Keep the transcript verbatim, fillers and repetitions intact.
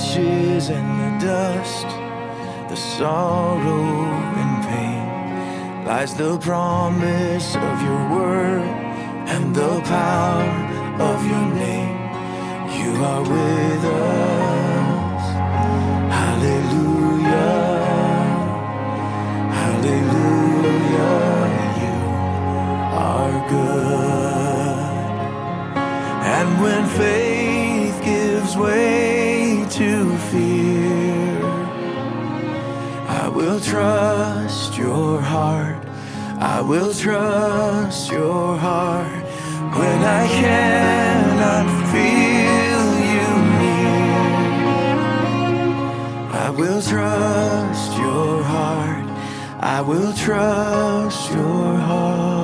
ashes and the dust, the sorrow and pain, lies the promise of your word and the power of your name. You are with us. Hallelujah. Hallelujah. You are good. And when faith gives way to fear, I will trust your heart. I will trust your heart. When I cannot feel you near, I will trust your heart. I will trust your heart.